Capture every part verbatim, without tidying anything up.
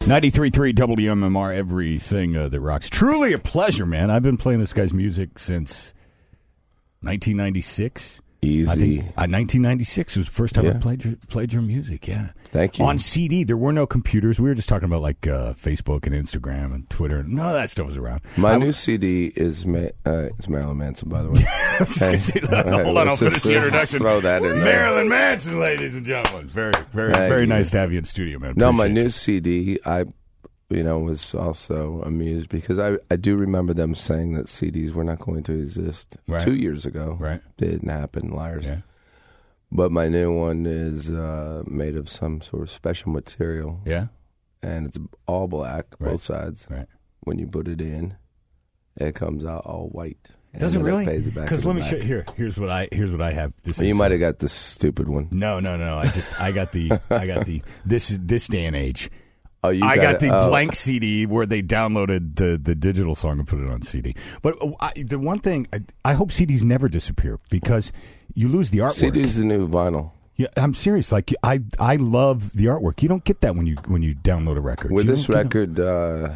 ninety-three point three W M M R, everything uh, that rocks. Truly a pleasure, man. I've been playing this guy's music since nineteen ninety-six. Easy. I think uh, nineteen ninety-six was the first time yeah. I played your, played your music, yeah. Thank you. On C D, there were no computers. We were just talking about like uh, Facebook and Instagram and Twitter. None of that stuff was around. My I, new C D is Ma- uh, it's Marilyn Manson, by the way. I was just gonna say that. Hold on, I'll finish the introduction. Throw that in there. Marilyn Manson, ladies and gentlemen. Very, very, Thank very you. nice to have you in studio, man. No, my Appreciate new you. C D, I, you know, was also amused because I, I do remember them saying that C Ds were not going to exist Right. two years ago. Right. Didn't happen, liars. Yeah. But my new one is uh, made of some sort of special material. Yeah. And it's all black, Right. both sides. Right. When you put it in, it comes out all white. Does it And then really? fades back Because to let the me back. show here. Here's what I here's what I have. This You is, might have got the stupid one. No, no, no. I just I got the I got the this is this day and age. Oh, you I got, got it. the oh. blank C D where they downloaded the, the digital song and put it on C D. But uh, I, the one thing I, I hope C Ds never disappear because you lose the artwork. C D's the new vinyl. Yeah, I'm serious. Like I I love the artwork. You don't get that when you when you download a record. With You this don't get- record, uh,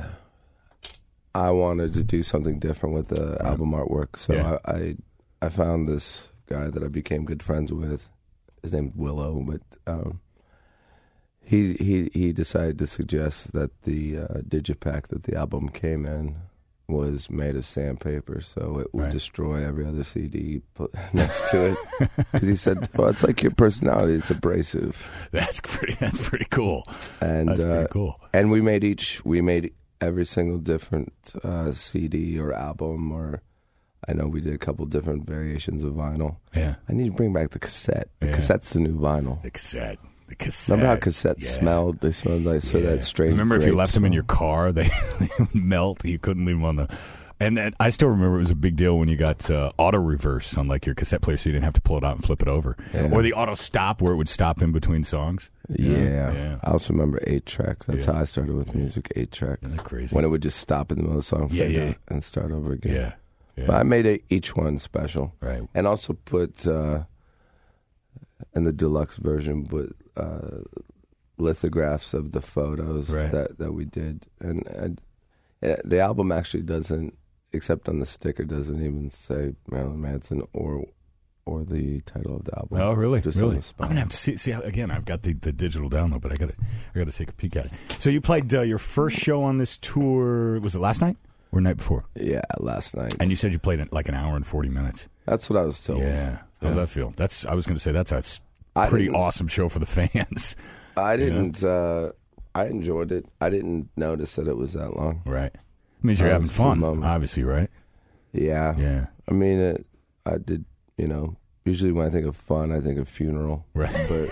I wanted to do something different with the Right. album artwork. So Yeah. I, I I found this guy that I became good friends with. His name's Willow, but um, he he he decided to suggest that the uh, digipack that the album came in was made of sandpaper, so it would Right. destroy every other C D put next to it. Because he said, "Well, it's like your personality; it's abrasive." That's pretty. That's pretty cool. And That's uh, pretty cool. And we made each we made every single different uh, C D or album, or I know we did a couple different variations of vinyl. Yeah. I need to bring back the cassette. The Yeah. cassette's the new vinyl. The cassette. The cassette. Remember how cassettes Yeah. smelled? They smelled like so Yeah. that strange. Remember if you grape left them in smell. your car, they, they would melt. You couldn't leave them on the. And then I still remember it was a big deal when you got uh, auto reverse on like your cassette player, so you didn't have to pull it out and flip it over, Yeah. or the auto stop where it would stop in between songs. Yeah. yeah. I also remember eight tracks. That's Yeah. how I started with music. Eight tracks. Isn't that crazy? When it would just stop in the middle of the song, Yeah, fade yeah. out, and start over again. Yeah, yeah. But I made a, each one special. Right. And also put uh, in the deluxe version, but uh, lithographs of the photos Right. that, that we did. And, and uh, the album actually doesn't, except on the sticker, doesn't even say Marilyn Manson or or the title of the album. Oh, really? Just on really? the spot. I'm gonna have to see. See how, again. I've got the, the digital download, but I got to I got to take a peek at it. So you played uh, your first show on this tour. Was it last night or night before? Yeah, last night. And you said you played it like an hour and forty minutes. That's what I was told. Yeah. How's Yeah. that feel? That's. I was going to say that's a I pretty didn't- awesome show for the fans. I didn't. Uh, I enjoyed it. I didn't notice that it was that long. Right. It means you're That having was the fun, moment. obviously, right? Yeah. Yeah. I mean, it, I did. You know, usually when I think of fun, I think of funeral. Right. But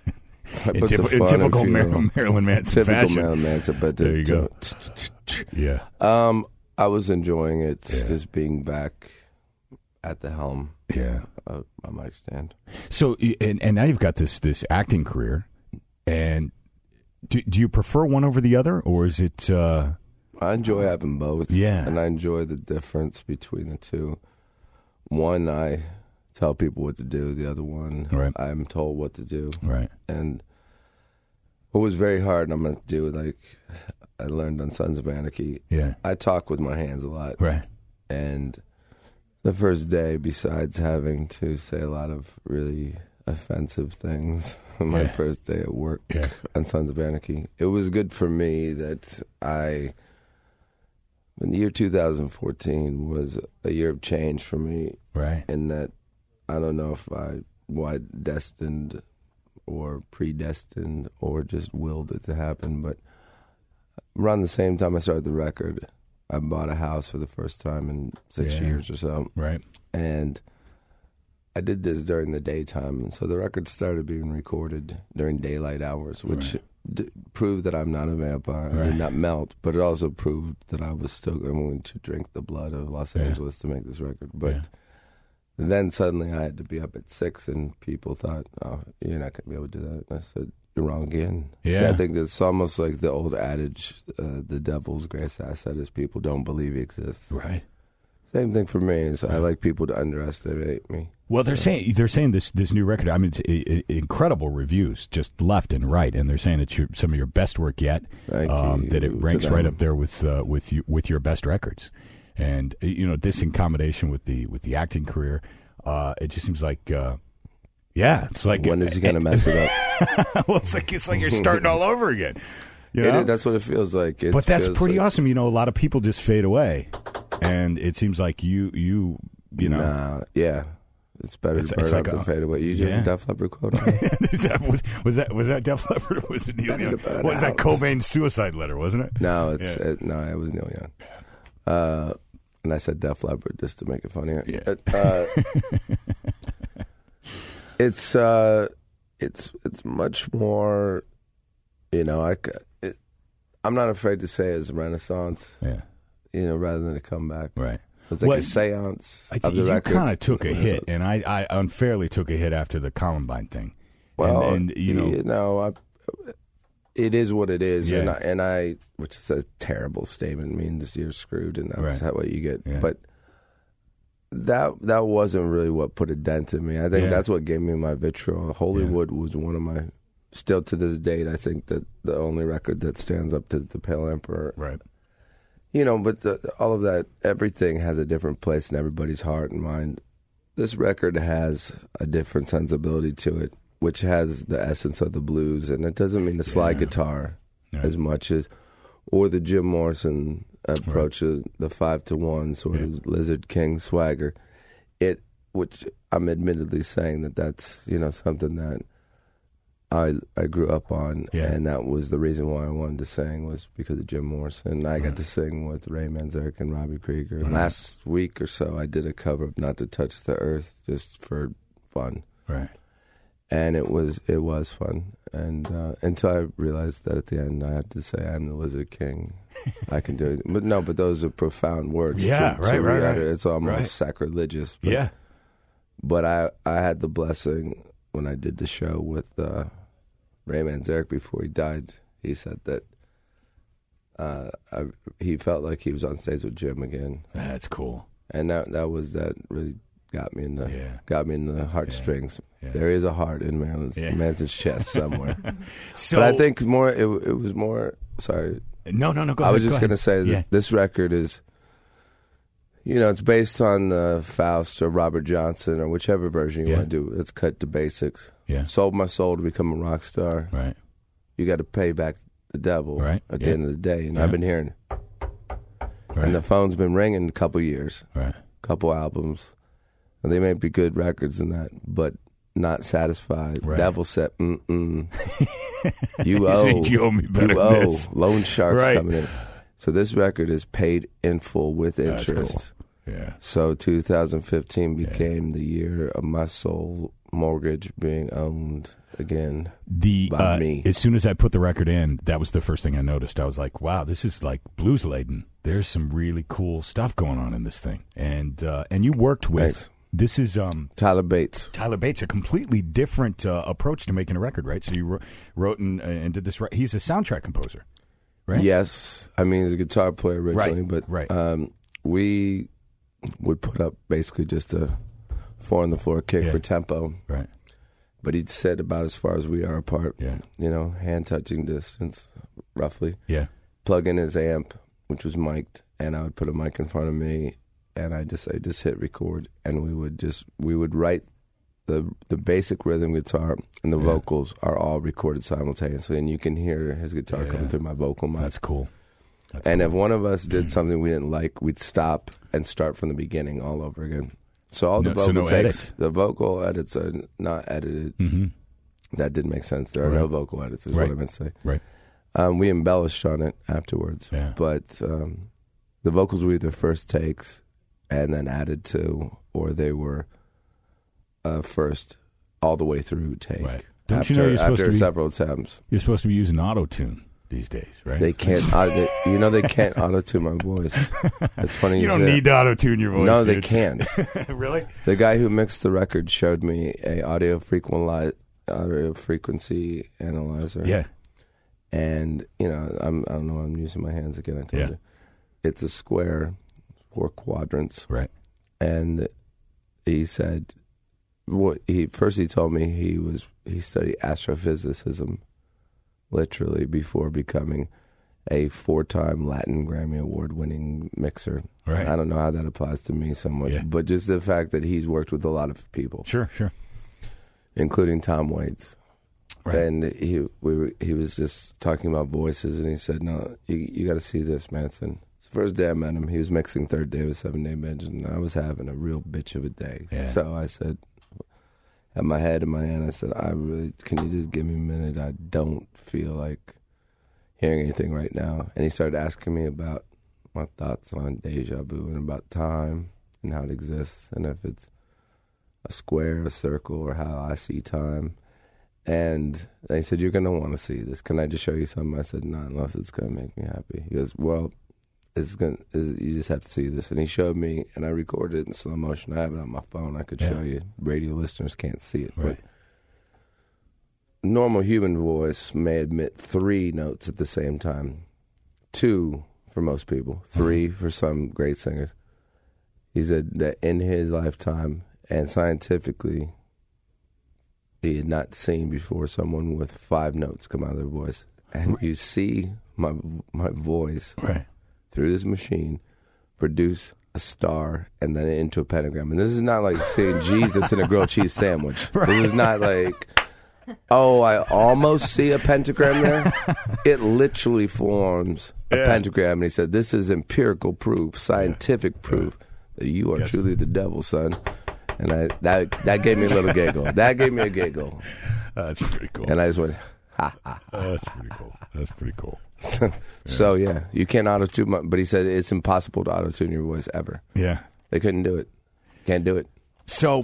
I In, put typ- the in fun typical in Mar- funeral. Marilyn Manson Typical fashion. Marilyn Manson. But There you go. Yeah. Um, I was enjoying it, Yeah. just being back at the helm. Yeah. Uh, on my stand. So, y- and, and now you've got this this acting career, and do, do you prefer one over the other, or is it? Uh, I enjoy having both. Yeah. And I enjoy the difference between the two. One, I tell people what to do. The other one, Right. I'm told what to do. right. And what was very hard, I'm going to do, like, I learned on Sons of Anarchy. Yeah. I talk with my hands a lot. Right. And the first day, besides having to say a lot of really offensive things, my Yeah. first day at work Yeah. on Sons of Anarchy, it was good for me that I, when the year two thousand fourteen was a year of change for me, Right. in that I don't know if I was destined or predestined or just willed it to happen, but around the same time I started the record, I bought a house for the first time in six Yeah. years or so. Right. And I did this during the daytime, and so the record started being recorded during daylight hours, which Right. d- proved that I'm not a vampire. I Right. did not melt, but it also proved that I was still going to drink the blood of Los Yeah. Angeles to make this record. But Yeah. then suddenly I had to be up at six, and people thought, "Oh, you're not going to be able to do that." And I said, "You're wrong again." Yeah. So I think it's almost like the old adage, uh, "The devil's greatest asset is people don't believe he exists." Right. Same thing for me. Is I like people to underestimate me. Well, they're saying they're saying this this new record. I mean, it's i i incredible reviews, just left and right, and they're saying it's your, some of your best work yet. Thank um, you that it ranks to right them. up there with uh, with you, with your best records. And you know, this in combination with the with the acting career, uh, it just seems like, uh, yeah, it's like When is he going to mess it up? well, it's like it's like you're starting all over again. You It know? is- that's what it feels like. It But that's feels pretty like, awesome. You know, a lot of people just fade away, and it seems like you you you know. Nah, yeah. It's better It's- to burn it's up like than a- fade away. You yeah. did a Def Leppard quote on it. That was, was that was that Def Leppard or was it Neil Better Young? to burn What was that out. Cobain's suicide letter, wasn't it? No, it's Yeah. it, no, it was Neil Young. Uh, and I said Def Leppard just to make it funnier. Yeah. It, uh, it's uh, it's it's much more. You know, I c- it, I'm not afraid to say it's a renaissance. Yeah, You know, rather than a comeback. right. It's like Well, a seance I of think the you record. kind of took a It's hit, and I, I unfairly took a hit after the Columbine thing. Well, and, and you know, I, it is what it is, Yeah. and I, and I, which is a terrible statement, means you're screwed, and that's Right. how what you get. Yeah. But that that wasn't really what put a dent in me. I think Yeah. that's what gave me my vitriol. Hollywood was one of my, still to this date, I think that the only record that stands up to the Pale Emperor. right. You know, but the, all of that, everything has a different place in everybody's heart and mind. This record has a different sensibility to it, which has the essence of the blues, and it doesn't mean the slide Yeah. guitar Yeah. as much as, or the Jim Morrison approach, of the five to one sort Yeah. of Lizard King swagger. It, which I'm admittedly saying that that's you know something that I I grew up on, Yeah. and that was the reason why I wanted to sing was because of Jim Morrison. I got Right. to sing with Ray Manzarek and Robbie Krieger. Right. Last week or so, I did a cover of "Not to Touch the Earth" just for fun, Right. and it was it was fun. And uh, until I realized that at the end, I had to say, "I'm the Lizard King." I can do it, but no. But those are profound words. Yeah, to- right, to right, re-utter. right. It's almost Right. sacrilegious. But, Yeah. but I I had the blessing when I did the show with uh, Ray Manzarek before he died. He said that uh, I, he felt like he was on stage with Jim again, That's cool. and that that was that really got me in the Yeah. got me in the heartstrings. Yeah. There is a heart in Marilyn's Yeah. Manson's chest somewhere, So but I think more it, it was more. Sorry, no, no, no. Go I ahead, was go just ahead. going to say that Yeah. this record is, you know, it's based on the Faust or Robert Johnson or whichever version you Yeah. want to do. It's cut to basics. Yeah. Sold my soul to become a rock star. Right. You got to pay back the devil Right. at the Yeah. end of the day. And Yeah. I've been hearing, Right. and the phone's been ringing a couple years, right. couple albums. And they may be good records in that, but not satisfied. Right. Devil said, mm-mm. You He owe. said, "You owe me better You than owe. this." Loan sharks Right. coming in. So this record is paid in full with That's interest. cool. Yeah. So two thousand fifteen became the year of my soul mortgage being owned again. The By uh, me. as soon as I put the record in, that was the first thing I noticed. I was like, "Wow, this is like blues laden. There's some really cool stuff going on in this thing." And uh, and you worked with Thanks. this is um, Tyler Bates. Tyler Bates, a completely different uh, approach to making a record, right? So you wrote, wrote and, uh, and did this. Right? He's a soundtrack composer, right? Yes. I mean, he's a guitar player originally, Right, but right. Um, we would put up basically just a four on the floor kick Yeah. for tempo. Right. But he'd sit about as far as we are apart. Yeah. You know, hand touching distance, roughly. Yeah. Plug in his amp, which was mic'd, and I would put a mic in front of me, and I just say, just hit record, and we would just we would write the the basic rhythm guitar and the Yeah. vocals are all recorded simultaneously, and you can hear his guitar Yeah. coming through my vocal mic. That's cool. That's And cool. if one of us did something we didn't like, we'd stop and start from the beginning all over again. So all the No- vocal so no takes, edits? the vocal edits are not edited. Mm-hmm. That didn't make sense. There are no Right. vocal edits, is Right. what I meant to say. Right. Um, we embellished on it afterwards, Yeah. but um, the vocals were either first takes and then added to, or they were uh, first all the way through take. Right. Don't after, you know you're supposed after to be- several attempts? You're supposed to be using auto tune these days, right? They can't. auto, they, you know, they can't auto tune my voice. It's funny. You don't say that. need to auto tune your voice. No, they dude. can't. Really? The guy who mixed the record showed me a audio frequency audio frequency analyzer. Yeah. And you know, I'm I don't know. I'm using my hands again. I told Yeah. you, it's a square four quadrants. Right. And he said, what he first he told me he was he studied astrophysicism, literally, before becoming a four-time Latin Grammy Award-winning mixer. Right. I don't know how that applies to me so much, Yeah. but just the fact that he's worked with a lot of people, Sure, sure. including Tom Waits. Right. And he we were, he was just talking about voices, and he said, "No, you you got to see this, Manson." It's the first day I met him, he was mixing Third Day of a Seven Day Binge, and I was having a real bitch of a day. Yeah. So I said, at my head in my hand, I said, "I really can you just give me a minute? I don't feel like hearing anything right now." And he started asking me about my thoughts on deja vu and about time and how it exists, and if it's a square, a circle, or how I see time. And they said, "You're going to want to see this. Can I just show you something?" I said, "Not unless it's going to make me happy." He goes, "Well, it's going to, you just have to see this." And he showed me, and I recorded it in slow motion. I have it on my phone. I could Yeah. show you. Radio listeners can't see it. Right. But normal human voice may admit three notes at the same time. Two for most people. Three Mm-hmm. for some great singers. He said that in his lifetime, and scientifically, he had not seen before someone with five notes come out of their voice. And you see my my voice Right. through this machine produce a star and then into a pentagram. And this is not like seeing Jesus in a grilled cheese sandwich. Right. This is not like, oh, I almost see a pentagram there. It literally forms a Yeah. pentagram. And he said, this is empirical proof, scientific Yeah. proof that you are Guess- truly the devil, son. And I, that that gave me a little giggle. That gave me a giggle. Uh, that's pretty cool. And I just went, ha, ha. Uh, that's pretty cool. That's pretty cool. So, yeah, you can't auto-tune. My, but he said it's impossible to auto-tune your voice ever. Yeah. They couldn't do it. Can't do it. So,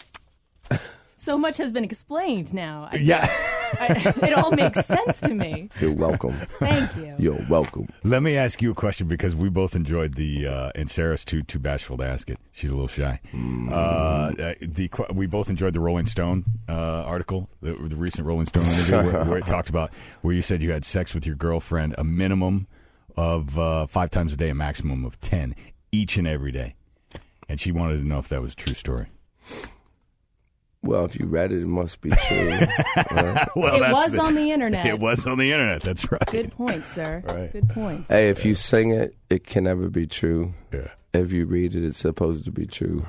So much has been explained now. I, yeah. I, it all makes sense to me. You're welcome. Thank you. You're welcome. Let me ask you a question because we both enjoyed the, uh, and Sarah's too too bashful to ask it. She's a little shy. Mm. Uh, the qu- we both enjoyed the Rolling Stone uh, article, the, the recent Rolling Stone interview where, where it talked about where you said you had sex with your girlfriend a minimum of uh, five times a day, a maximum of ten each and every day, and she wanted to know if that was a true story. Well, if you read it, it must be true. Right? Well, it that's was the- on the internet. It was on the internet. That's right. Good point, sir. Right. Good point. Hey, if you sing it, it can never be true. Yeah. If you read it, it's supposed to be true.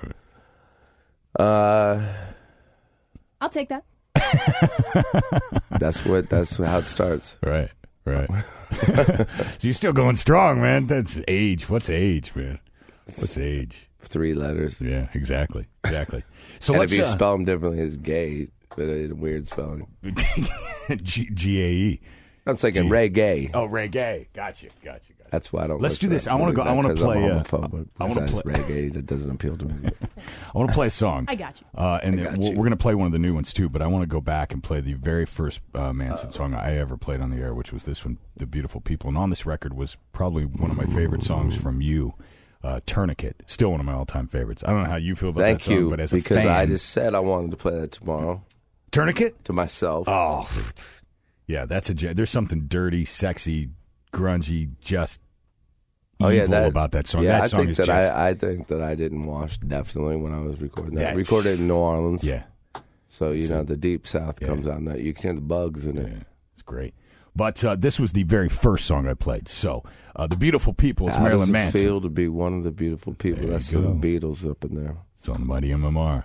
Uh, I'll take that. that's what. That's how it starts. Right. Right. So you're still going strong, man. That's age. What's age, man? What's age? Three letters. Yeah, exactly. Exactly. So And let's if you uh, spell them differently, it's gay, but it's a weird spelling. G- G A E. I'm thinking Gee. reggae. Oh, reggae. Gotcha. Gotcha. Gotcha. That's why I don't. Let's listen do this. that I wanna music, go- I wanna not 'cause play, I'm uh, homophobic. I wanna Besides play- reggae. That doesn't appeal to me. I want to play a song. I got you. Uh, and I then got we're, you. we're going to play one of the new ones too. But I want to go back and play the very first uh, Manson song I ever played on the air, which was this one, "The Beautiful People." And on this record was probably one of my favorite songs from you, uh, "Tourniquet." Still one of my all-time favorites. I don't know how you feel about Thank that song, you, but as a because fan, I just said I wanted to play that tomorrow "Tourniquet." to myself. Oh, yeah, that's a. There's something dirty, sexy, grungy, just Oh yeah, evil that, about that song. Yeah, that I song think is that just I, I think that I didn't wash definitely when I was recording that. That- recorded in New Orleans. yeah, So you So- know the deep south Yeah. comes on that. You can hear the bugs in yeah, it. it's great. But uh, this was the very first song I played. So, uh, "The Beautiful People." It's How Marilyn does it Manson. feel to be one of the beautiful people? There you That's go. some Beatles up in there. It's on the Mighty M M R.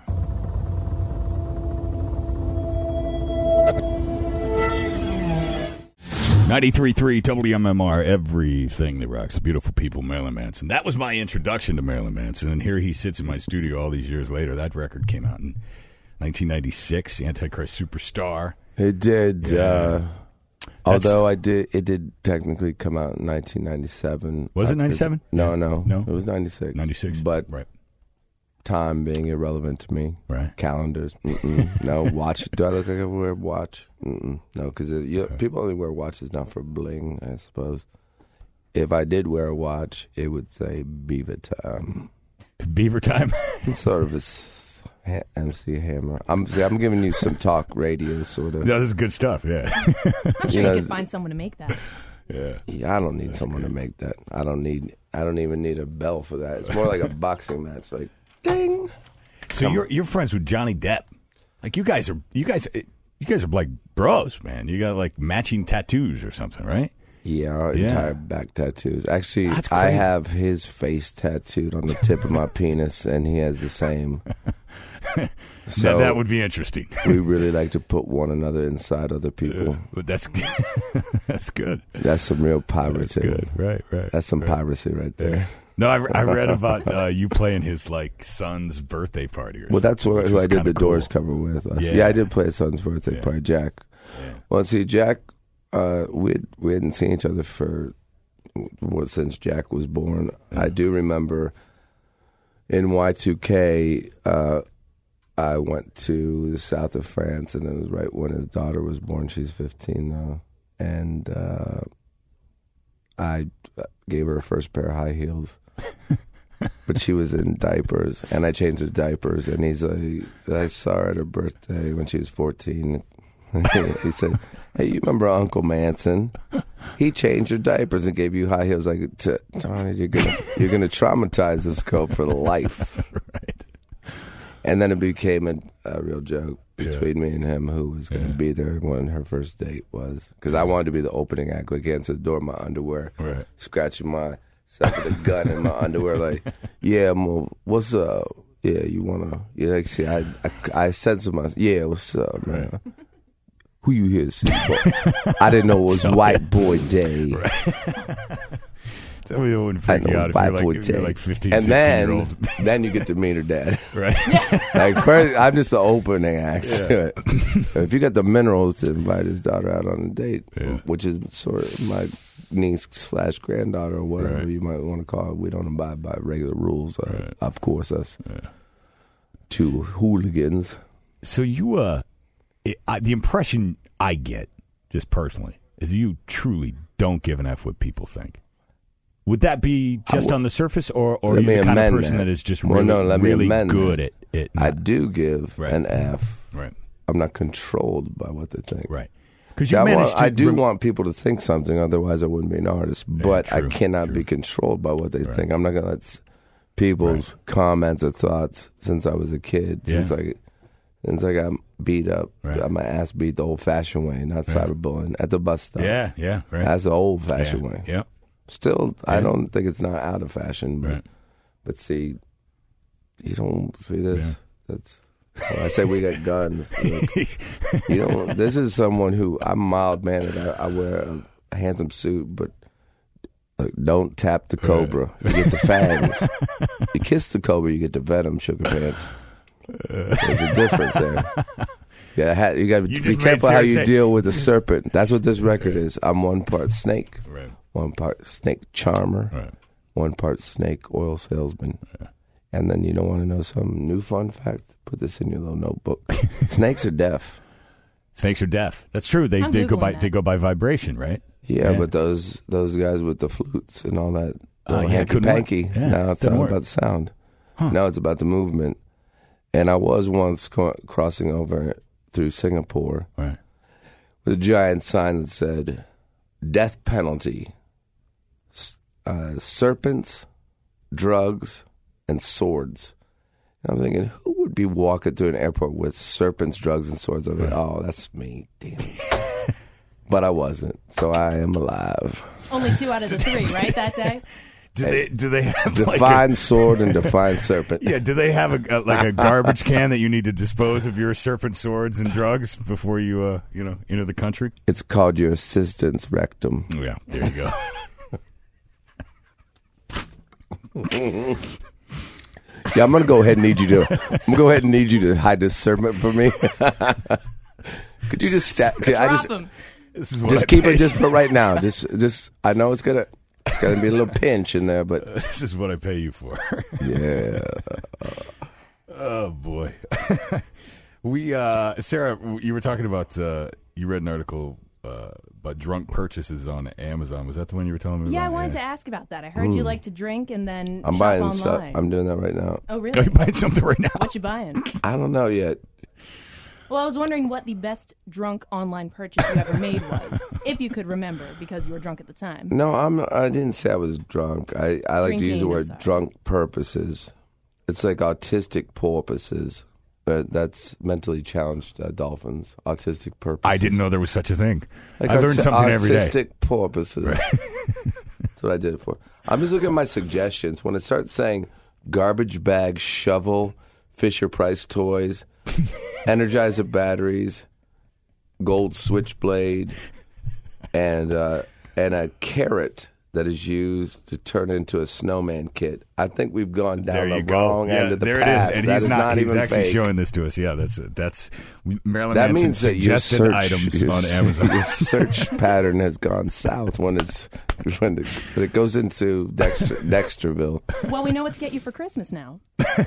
ninety-three point three W M M R, everything that rocks. The Beautiful People, Marilyn Manson. That was my introduction to Marilyn Manson, and here he sits in my studio all these years later. That record came out in nineteen ninety-six, Antichrist Superstar. It did. Yeah. Uh, That's- although I did, it did technically come out in nineteen ninety-seven. Was it I- ninety-seven? No, Yeah. no, No? It was ninety-six. ninety-six. But right, time being irrelevant to me. right. Calendars, mm-mm. No. Watch. Do I look like I wear a watch? Mm-mm. No, because people only wear watches not for bling, I suppose. If I did wear a watch, it would say Beaver Time. Beaver Time. It's sort of a s- ha- M C Hammer. I'm see, I'm giving you some talk radio sort of. No, this is good stuff, yeah. I'm sure You you, know, could find someone to make that. yeah. Yeah, I don't need someone to make that. I don't need. I don't even need a bell for that. It's more like a boxing match. Like, ding. So Come you're on. you're friends with Johnny Depp. Like you guys are you guys you guys are like bros, man. You got like matching tattoos or something, right? Yeah, our Yeah. entire back tattoos. Actually, That's I crazy. have his face tattooed on the tip of my penis, and he has the same. So that, that would be interesting. we really like to put one another inside other people. Uh, but that's that's good. That's some real That's piracy. good. Right, right. That's some right. piracy right there. No, I, I read about uh, you playing his like son's birthday party. Or Well, that's something, what, which who was I did kinda the Doors cool. cover with. Last- Yeah. Yeah. I did play his son's birthday Yeah. party, Jack. Yeah. Well, see, Jack, uh, we had, we hadn't seen each other for what since Jack was born. Yeah. I do remember in Y two K, uh, I went to the south of France, and it was right when his daughter was born. She's fifteen now, and uh, I gave her her first pair of high heels. But she was in diapers, and I changed the diapers. And he's like, I saw her at her birthday when she was fourteen. He said, "Hey, you remember Uncle Manson? He changed your diapers and gave you high heels. Like, T- Tony, you're gonna you're gonna traumatize this girl for life." Right. And then it became a, a real joke Yeah. between me and him, who was going to Yeah. be there when her first date was. Because I wanted to be the opening act, like answer the door in my underwear, Right. scratching myself with a gun in my underwear, like, "Yeah, Mo, what's up? Yeah, you wanna? Yeah, like, see, I, I, I said to myself, yeah, what's up, man? Right. Who you here to see? Boy? I didn't know it was Tell White me. Boy Day." Tell me it wouldn't I freak you know out if White you're like, Boy if you're Day. like fifteen, And sixteen then, year olds. then you get to meet her dad. Right. Like first, I'm just the opening act. Yeah. If you got the minerals to invite his daughter out on a date, Yeah. which is sort of my niece slash granddaughter or whatever Right. you might want to call it, we don't abide by regular rules. Uh, Right. Of course, us Yeah. two hooligans. So you, uh, it, I, the impression I get, just personally, is you truly don't give an F what people think. Would that be just I w- on the surface, or or are Let you me the kind of amend person that. that is just Well, really, no, let me really amend good that. at it? I do give Right. an F. Right, I'm not controlled by what they think. right. Because you I, managed want, to. I do rem- want people to think something, otherwise I wouldn't be an artist. But true, I cannot true. be controlled by what they Right. think. I'm not going to let s- people's comments or thoughts since I was a kid, Yeah. since I since I got beat up, Right. got my ass beat the old-fashioned way, not Right. cyberbullying, at the bus stop. Yeah, yeah, right. That's the old-fashioned yeah. way. Yeah, Still, I Yeah. don't think it's not out of fashion, but right. but see, you don't see this. Yeah. That's well, I say we got guns. Look, you know, this is someone who I'm mild mannered. I, I wear a, a handsome suit, but like, don't tap the cobra. You get the fangs. You kiss the cobra, you get the venom. Sugar pants. There's a difference there. Yeah, ha- you got to You be just made careful how Sarah's you day. deal with a serpent. That's what this record is. I'm one part snake, Right, one part snake charmer, right. one part snake oil salesman. And then you don't want to know some new fun fact? Put this in your little notebook. Snakes are deaf. Snakes are deaf. That's true. They I'm they go Googling by that. they go by vibration, right? Yeah, Yeah. but those those guys with the flutes and all that, Oh, little yeah, it couldn't work. hanky-panky. Yeah, Now it's didn't not work. about the sound. Huh. Now it's about the movement. And I was once co- crossing over through Singapore Right. with a giant sign that said, "Death penalty, S- uh, serpents, drugs, and swords." And I'm thinking, who would be walking through an airport with serpents, drugs, and swords? I'm like, Right. oh, that's me. Damn it. But I wasn't, so I am alive. Only two out of the three, right, that day? Do they do they have like a, Define sword and define serpent. yeah? Do they have a, a like a garbage can that you need to dispose of your serpent swords and drugs before you uh you know enter the country? It's called your assistant's rectum. Oh, yeah, there you go. Yeah, I'm gonna go ahead and need you to. I'm gonna go ahead and need you to hide this serpent for me. Could you just sta- could I Drop just, them. This is what I just keep pay. it just for right now? Just, just. I know it's gonna, it's gonna be a little pinch in there, but This is what I pay you for. yeah. Oh boy. we uh Sarah, you were talking about uh you read an article uh about drunk purchases on Amazon. Was that the one you were telling me Yeah, I about? wanted to ask about that. I heard you like to drink and then I'm shop buying online. stuff. I'm doing that right now. Oh, Oh, really? you buying something right now? What you buying? I don't know yet. Well, I was wondering what the best drunk online purchase you ever made was, if you could remember, because you were drunk at the time. No, I'm. I didn't say I was drunk. I, I like to use the Drinking, I'm word sorry. drunk purposes. It's like autistic porpoises. Uh, that's mentally challenged uh, dolphins. Autistic purposes. I didn't know there was such a thing. Like I learned aut- something every day. Autistic porpoises. That's what I did it for. I'm just looking at my suggestions. When it starts saying garbage bag, shovel, Fisher Price toys, Energizer batteries, gold switchblade, and uh, and a carrot that is used to turn into a snowman kit. I think we've gone There down you the go. wrong Yeah, end of the there path. it is, and That he's is not. not he's even actually fake. showing this to us. Yeah, that's that's Marilyn That Manson means that your suggested search, items your, on s- Amazon. your search pattern has gone south when it's when it, when it goes into Dexter, Dexterville. Well, we know what to get you for Christmas now.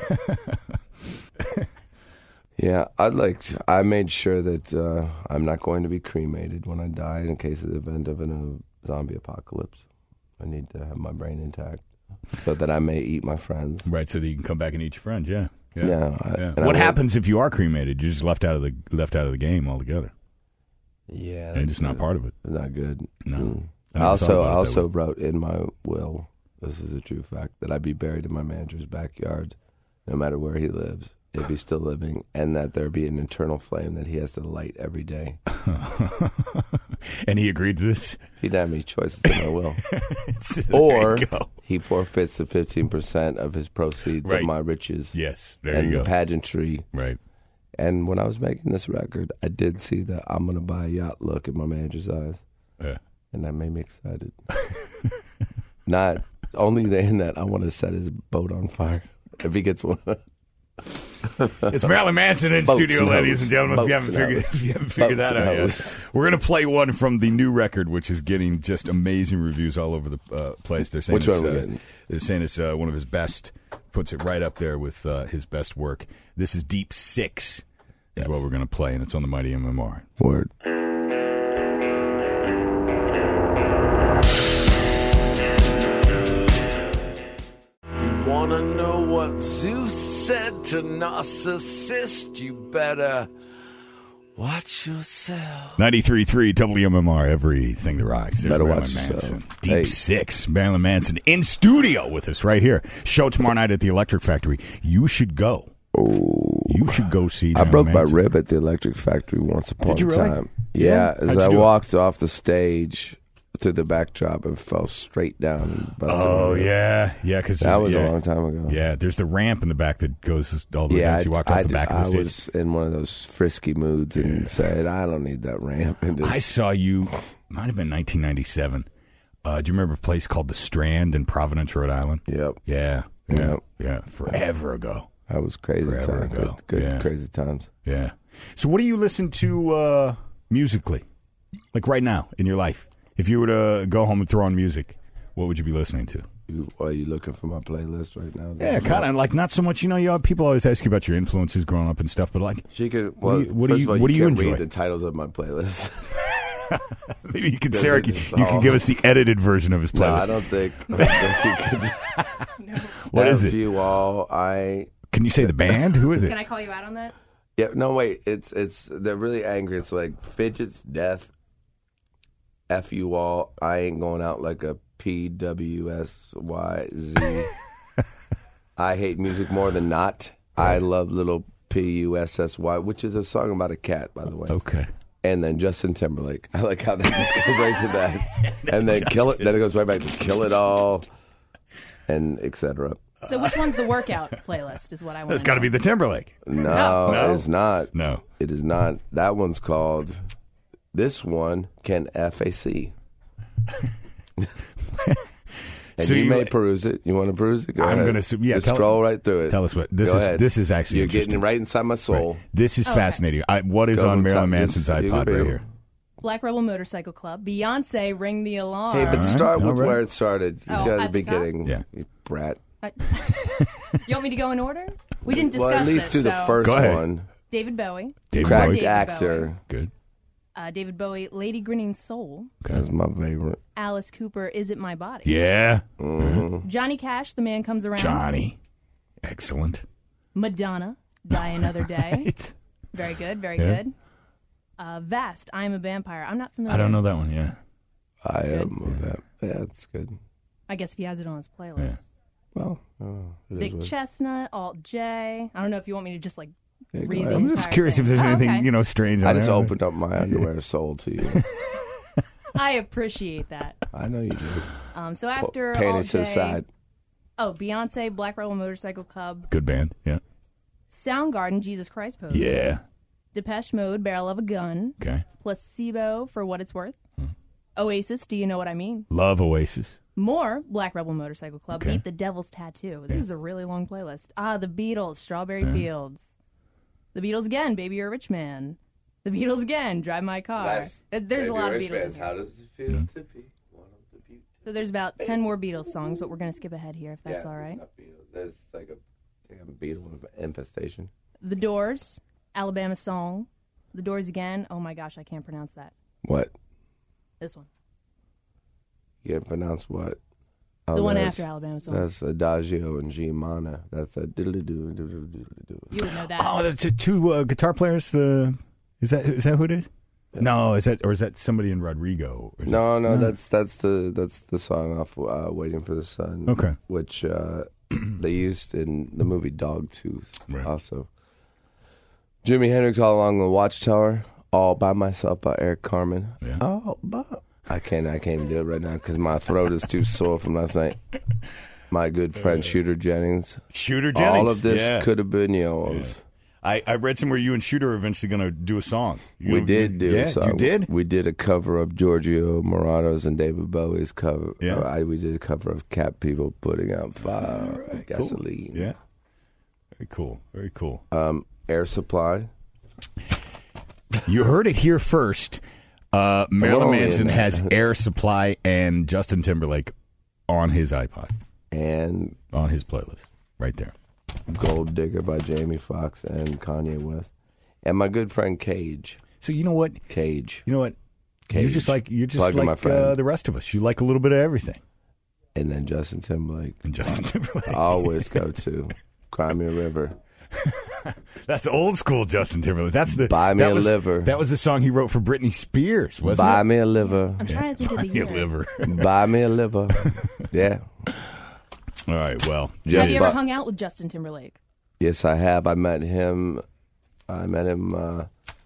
Yeah, I'd like. To, I made sure that uh, I'm not going to be cremated when I die in case of the event of a uh, zombie apocalypse. I need to have my brain intact so that I may eat my friends. Right, so that you can come back and eat your friends. Yeah, yeah. Yeah, I- yeah. and I What will- happens if you are cremated? You're just left out of the left out of the game altogether. Yeah, And just not part of it. Not good. No. Mm. I I never thought also, about it I that also way. wrote in my will. This is a true fact that I'd be buried in my manager's backyard, no matter where he lives, if he's still living, and that there be an internal flame that he has to light every day. And he agreed to this. He didn't have any choices in my will. There Or you go. he forfeits the fifteen percent of his proceeds Right. of my riches Yes, there and you the go. pageantry. Right. And when I was making this record, I did see that I'm going to buy a yacht look in my manager's eyes. Yeah. And that made me excited. Not only in that I want to set his boat on fire if he gets one. It's Marilyn Manson in Boats studio, and ladies hose. and gentlemen. If you Boats haven't and figured, hose. if you haven't figured Boats that and out yet, hose. we're going to play one from the new record, which is getting just amazing reviews all over the uh, place. They're saying Which it's, one are we uh, getting? They're saying it's uh, one of his best. Puts it right up there with uh, his best work. This is Deep Six, is what we're going to play, and it's on the Mighty M M R. Word. You wanna know what Zeus said to Narcissist? You better watch yourself. ninety-three point three W M M R, everything that rocks. There's Better Marilyn watch Manson. yourself. Deep Hey. Six, Marilyn Manson in studio with us right here. Show tomorrow night at the Electric Factory. You should go. Oh, You should go see I Marilyn broke my Manson. rib at the Electric Factory once upon Did you a really? time. Yeah? Yeah, How'd as you I do it? walked off the stage through the backdrop and fell straight down. And busted Oh, my rib. yeah. Yeah, because That was yeah, a long time ago. Yeah, there's the ramp in the back that goes all the way Yeah, down. So you walked off I, the back I, of the I stage. was in one of those frisky moods and said, I don't need that ramp. And just, I saw you, might have been nineteen ninety-seven. Uh, do you remember a place called The Strand in Providence, Rhode Island? Yep, Yeah. Yeah. Yep. Yeah. Forever ago. that was crazy Forever times. ago. Good, good Yeah. crazy times. Yeah. So what do you listen to uh, musically? Like right now in your life? If you were to go home and throw on music, what would you be listening to? You, are you looking for my playlist right now? Yeah, kind of like not so much. You know, you people always ask you about your influences growing up and stuff, but like She could. What Well, do you- what do first you- of all, what do you can't enjoy? read the titles of my playlist. maybe you could, Does Sarah, it- you, you could give us the edited version of his no, I playlist. don't think. I don't think you could. What is F it? You all. I. Can you say the band? Who is Can it? I call you out on that? Yeah. No. Wait. It's. It's. They're really angry. It's like fidgets, death. F you all. I ain't going out like a P W S Y Z. I hate music more than not. I love little P U S S Y, which is a song about a cat, by the way. Okay. And then Justin Timberlake. I like how that just goes right to that. And then kill it. Then it goes right back to Kill It All, and et cetera. So which one's the workout playlist is what I want That's got to be the Timberlake. No, No. it's not. No. It is not. That one's called. This one can F A C. And So you, you- may peruse it. You want to peruse it? Go I'm ahead. gonna assume- yeah, Just tell- scroll right through it. Tell us what this Go is. ahead. This is actually You're interesting. getting right inside my soul. Right. This is Okay. fascinating. I, what is Go on on Marilyn top. Manson's This- you iPod can right be- here? Black Rebel Motorcycle Club, Beyonce, Ring the Alarm. Hey, but All right, start all with right. where it started. You Oh, got at the the top? beginning. Yeah. You brat. I- you want me to go in order? We didn't discuss Well, at least this. do the so- first Go ahead. one. David Bowie, David Cracked Bowie. David actor. Good. uh, David Bowie, Lady Grinning Soul, That's my favorite. Alice Cooper, Is It My Body? Yeah. Johnny Cash, The Man Comes Around. Johnny. Excellent. Madonna, Die Another Day. Right. Very good, very Yeah. good. Uh, Vast, I'm a Vampire. I'm not familiar. I don't know that one. Yeah. I good. am. Yeah. yeah, it's good. I guess if he has it on his playlist. Yeah. Well, oh, it is Vic what- Chestnut, Alt J. I don't know if you want me to just like Yeah, go read ahead. the I'm just entire curious thing. if there's Oh, anything okay. you know strange. I on just there. opened up my underwear soul to you. I appreciate that. I know you do. Um, so after Alt Panties to the J, side. oh, Beyonce, Black Rebel Motorcycle Club, Good band. Yeah. Soundgarden, Jesus Christ Pose, Yeah. Depeche Mode, Barrel of a Gun, Okay. Placebo, For What It's Worth, Hmm. Oasis, Do You Know What I Mean? Love Oasis. More Black Rebel Motorcycle Club, Okay. Eat the Devil's Tattoo. This Yeah. is a really long playlist. Ah, The Beatles, Strawberry Fields. The Beatles again, Baby You're a Rich Man. The Beatles again, Drive My Car. Uh, There's a lot of Beatles. in here. How does it feel to be one of the beautiful? So there's about ten more Beatles songs, but we're going to skip ahead here if that's Yeah, all right. it's not Beatles. There's like a damn Beetle infestation. The Doors, Alabama Song. The Doors again. Oh my gosh, I can't pronounce that. What? This one. You can't pronounce what? Oh, The one that's- after Alabama Song. That's Adagio and G minor. That's a diddly doo diddly doo diddly doo. You would know that. Oh, the t- two uh, guitar players. Uh, is that is that who it is? No, is that or is that somebody in Rodrigo? Or is No, it- no, that's that's the that's the song off uh, "Waiting for the Sun." Okay. which uh, they used in the movie Dogtooth. Right. Also, Jimi Hendrix, "All Along the Watchtower," "All by Myself" by Eric Carmen. Yeah. Oh, but I can't I can't even do it right now because my throat is too sore from last night. My good friend Shooter Jennings. Shooter Jennings. All of this yeah. could have been yours. I, I read somewhere you and Shooter are eventually going to do a song. You, We did do yeah, a song. You did? We did a cover of Giorgio Moroder's and David Bowie's cover. Yeah. Uh, I, we did a cover of Cat People Putting Out Fire, All right, Gasoline. Cool. Yeah. Very cool. Very cool. Um, Air Supply. You heard it here first. Uh, Marilyn only in Manson that. has Air Supply and Justin Timberlake on his iPod, And on his playlist, right there. Gold Digger by Jamie Foxx and Kanye West. And my good friend Cage. So you know what? Cage. You know what? You're Cage. just like you're just Plugging my like friend. uh, the rest of us. You like a little bit of everything. And then Justin Timberlake. And Justin Timberlake. I always go to Cry Me a River. That's old school Justin Timberlake. That's the Buy Me that a was, Liver. That was the song he wrote for Britney Spears, wasn't Buy it? me a liver. I'm trying to think of the Buy me year. a liver. Buy me a liver. Yeah. All right. Well, Yeah, Have you but- ever hung out with Justin Timberlake? Yes, I have. I met him. I met him. Uh,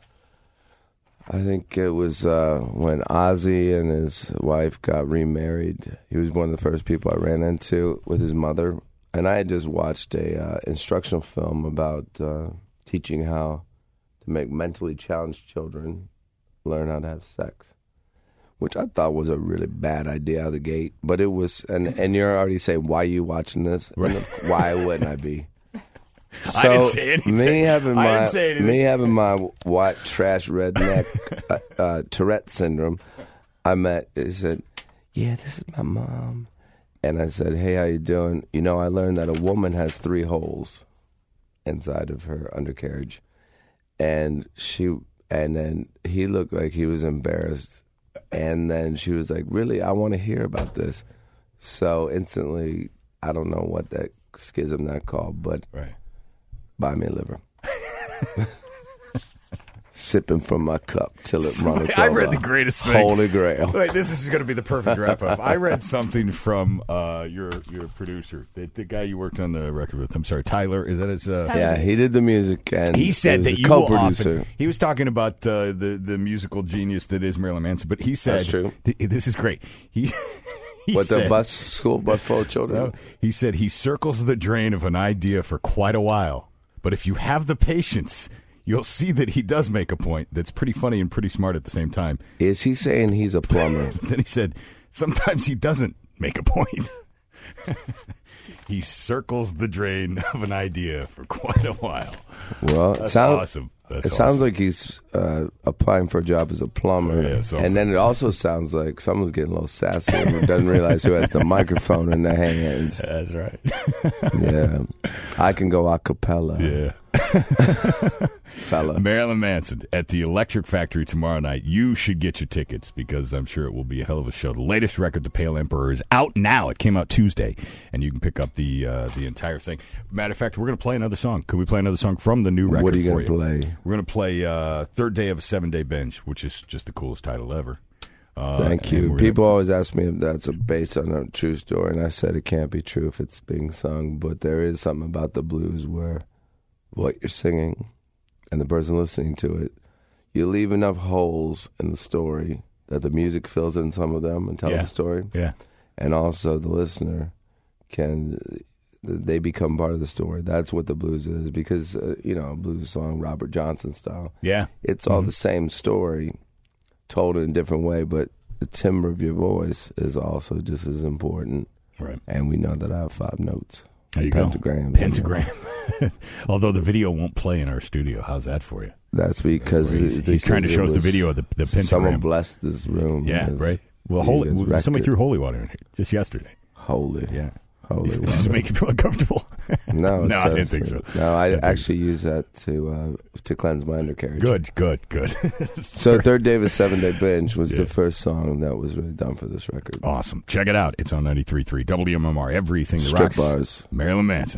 I think it was uh, when Ozzy and his wife got remarried. He was one of the first people I ran into with his mother, and I had just watched a uh, instructional film about uh, teaching how to make mentally challenged children learn how to have sex, which I thought was a really bad idea out of the gate. But it was, and and you're already saying, why are you watching this? And why wouldn't I be? So I didn't say anything. me having I my didn't say anything. me having my white trash redneck uh, uh, Tourette syndrome, I met. He said, "Yeah, this is my mom," and I said, "Hey, how you doing? You know, I learned that a woman has three holes inside of her undercarriage," and she and then he looked like he was embarrassed, and then she was like, "Really, I want to hear about this." So instantly, I don't know what that schism that called, but. right. Buy me a liver. Sipping from my cup till it runs over. I read the greatest thing. Holy Grail. Wait, this is going to be the perfect wrap up. I read something from uh, your your producer, the, the guy you worked on the record with. I'm sorry, Tyler. Is that his? Uh, Tyler. Yeah, he did the music, and He said he was that a you will co-producer. often. He was talking about uh, the the musical genius that is Marilyn Manson, but he said That's true. th- this is great. He. He With the said, bus school bus full of children. No, he said he circles the drain of an idea for quite a while, but if you have the patience, you'll see that he does make a point that's pretty funny and pretty smart at the same time. Is he saying he's a plumber? Then he said, sometimes he doesn't make a point. He circles the drain of an idea for quite a while. Well, it That's sounds awesome. That's it sounds awesome. like he's uh, applying for a job as a plumber, Yeah, something. and then it also sounds like someone's getting a little sassy and doesn't realize who has the microphone in their hands. That's right. Yeah, I can go a cappella. Yeah. fella. Marilyn Manson at the Electric Factory tomorrow night. You should get your tickets because I'm sure it will be a hell of a show. The latest record, The Pale Emperor, is out now. It came out Tuesday, and you can pick up the uh, the entire thing. Matter of fact, we're going to play another song. Could we play another song from the new record? What are you going to play? We're going to play uh, Third Day of a Seven-Day Binge, which is just the coolest title ever. Uh, Thank you. People gonna... always ask me if that's a based on a true story, and I said it can't be true if it's being sung, but there is something about the blues where what you're singing and the person listening to it, you leave enough holes in the story that the music fills in some of them and tells yeah. the story. Yeah. And also the listener can, they become part of the story. That's what the blues is because, uh, you know, a blues song, Robert Johnson style. Yeah. It's all mm-hmm. the same story told in a different way, but the timbre of your voice is also just as important. Right. And we know that I have five notes. There you Pentagram. go. Pentagram. Although the video won't play in our studio. How's that for you? That's because he's, it, he's trying to show us was, the video of the, the pentagram. Someone blessed this room. Yeah, right. Well, holy, somebody it. threw holy water in here just yesterday. Holy. Yeah. Holy Does this make you feel uncomfortable? No, no, I didn't think so. No, I, I actually use that to uh, to cleanse my undercarriage. Good, good, good. So Third Day of a Seven-Day Binge was yeah. the first song that was really done for this record. Awesome. Check it out. It's on ninety-three point three W M M R. Everything that Strip rocks. bars. Marilyn Manson.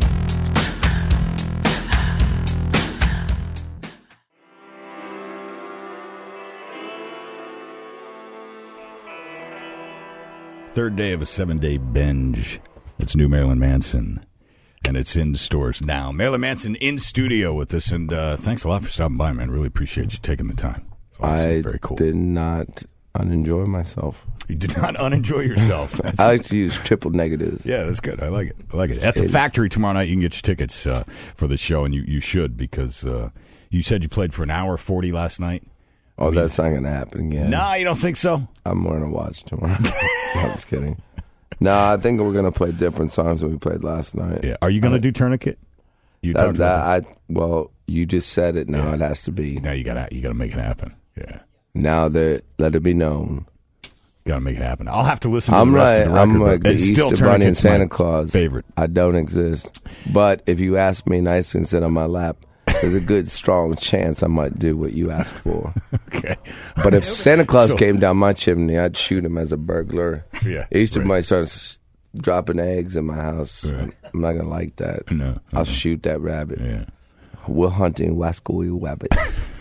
Third day of a seven-day binge. It's new Marilyn Manson, and it's in the stores now. Marilyn Manson in studio with us, and uh, thanks a lot for stopping by, man. Really appreciate you taking the time. Awesome. I Very cool. did not unenjoy myself. You did not unenjoy yourself. I like to use triple negatives. Yeah, that's good. I like it. I like it. At the it factory tomorrow night, you can get your tickets uh, for the show, and you, you should because uh, you said you played for an hour forty last night. Oh, I mean, that's not going to happen again. No, you don't think so? I'm wearing a watch tomorrow. No, I'm just kidding. No, I think we're going to play different songs than we played last night. Yeah. Are you going to do Tourniquet? You that, talked that, about that. I, well, you just said it. Now yeah. It has to be. Now you got you got to make it happen. Yeah. Now that let it be known. Got to make it happen. I'll have to listen to I'm the rest like, of the record. I'm like the Easter Bunny and Santa Claus. Favorite. I don't exist. But if you ask me nicely and sit on my lap, there's a good, strong chance I might do what you ask for. Okay. But if Santa Claus so, came down my chimney, I'd shoot him as a burglar. Yeah. Easter right. Bunny starts dropping eggs in my house. Right. I'm not going to like that. No. I'll no. shoot that rabbit. Yeah. We're hunting wascoey rabbits.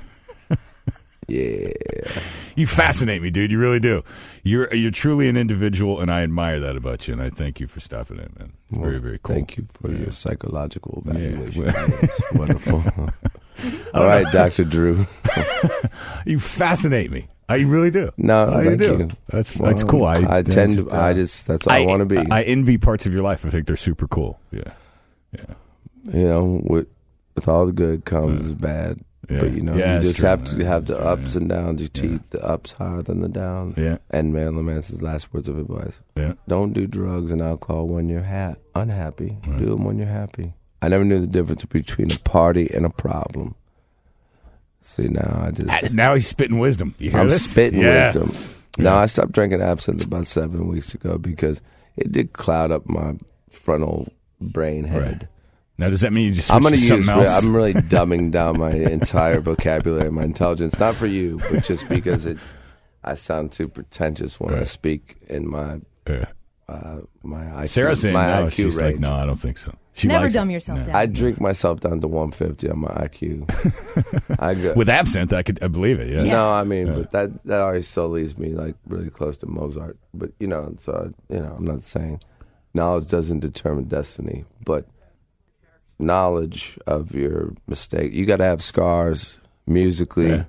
Yeah. You fascinate me, dude. You really do. You're you're truly an individual, and I admire that about you, and I thank you for stopping in, man. It's well, very, very cool. Thank you for yeah. your psychological evaluation. Yeah. It's wonderful. All right, Doctor Drew. You fascinate me. I really do. No, I thank do. You. That's well, that's cool. I, I tend to, uh, I just, that's all I, I want to be. I envy parts of your life. I think they're super cool. Yeah. Yeah. You know, with, with all the good comes uh, bad. Yeah. But, you know, yeah, you just true, have man. to have that's the true, ups yeah. and downs. You yeah. keep the ups higher than the downs. Yeah. And Marilyn Manson's last words of advice. Yeah. Don't do drugs and alcohol when you're ha- unhappy. Right. Do them when you're happy. I never knew the difference between a party and a problem. See, now I just... Now he's spitting wisdom. You hear I'm this? spitting yeah. wisdom. Yeah. Now, I stopped drinking absinthe about seven weeks ago because it did cloud up my frontal brain head. Right. Now, does that mean you just I'm switch gonna to use, something else? I'm really dumbing down my entire vocabulary, my intelligence. Not for you, but just because it, I sound too pretentious when right. I speak in my yeah. uh, my I Q. Sarah's saying my no. I Q She's range. like, no, I don't think so. She Never likes dumb it. yourself no. down. I drink myself down to one fifty on my I Q. I go, With absinthe, I could I believe it. Yeah. Yeah. No, I mean, Yeah. but that that already still leaves me like really close to Mozart. But you know, so you know, I'm not saying knowledge doesn't determine destiny, but knowledge of your mistake. You got to have scars musically, Yeah.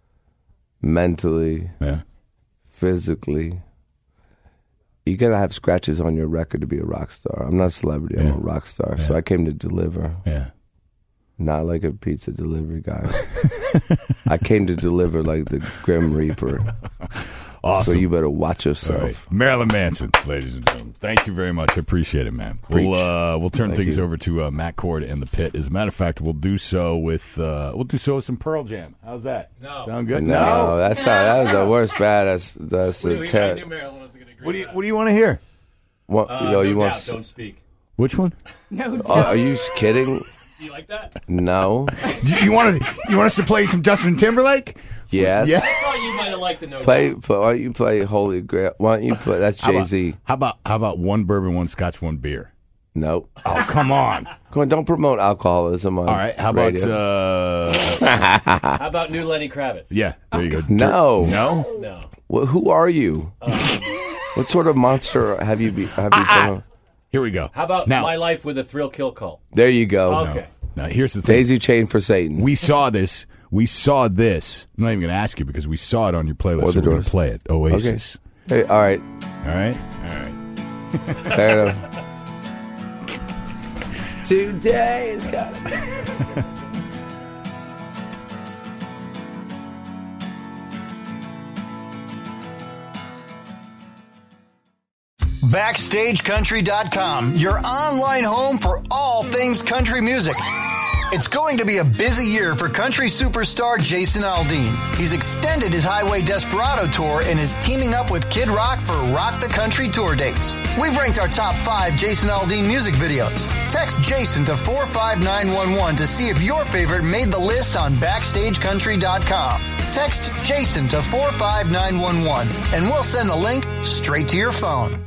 mentally, Yeah. physically. You got to have scratches on your record to be a rock star. I'm not a celebrity. I'm Yeah. a rock star. Yeah. So I came to deliver. Yeah. Not like a pizza delivery guy. I came to deliver like the Grim Reaper. Awesome. So you better watch All yourself. right. Marilyn Manson, ladies and gentlemen. Thank you very much. I appreciate it, man. Preach. We'll uh, we'll turn Thank things you. over to uh, Matt Cord and the Pit. As a matter of fact, we'll do so with uh, we'll do so with some Pearl Jam. How's that? No. Sound good? No, that's not, that was the worst bad. That's that's What do the you- I ter- knew Marilyn wasn't going to agree What do you with What do you want to hear? What, that. Uh, yo, no you doubt, want? don't speak. Which one? No doubt. Oh, are you kidding? You like that? No. Do you want to? You want us to play some Justin Timberlake? Yes. Yeah. I thought you might have liked the No Play. Doubt. Why don't you play Holy Grail? Why don't you play? That's How Jay about, Z. how about how about one bourbon, one scotch, one beer? No. Oh, come on. Come on, don't promote alcoholism on All right. How about radio. uh? How about new Lenny Kravitz? Yeah. There you go. No. No. No. Well, who are you? Um, What sort of monster have you be, have you Ah, been? Here we go. How about now? My Life with a Thrill Kill Cult? There you go. Okay. Now here's the thing. Daisy Chain for Satan. We saw this. We saw this. I'm not even going to ask you because we saw it on your playlist. Or So the we're going Doors. to play it. Oasis. Hey, all right. All right. All right. Fair enough. Today is got Backstage Country dot com, your online home for all things country music. It's going to be a busy year for country superstar Jason Aldean. He's extended his Highway Desperado tour and is teaming up with Kid Rock for Rock the Country tour dates. We've ranked our top five Jason Aldean music videos. Text Jason to four five nine one one to see if your favorite made the list on Backstage Country dot com. Text Jason to four five nine one one and we'll send the link straight to your phone.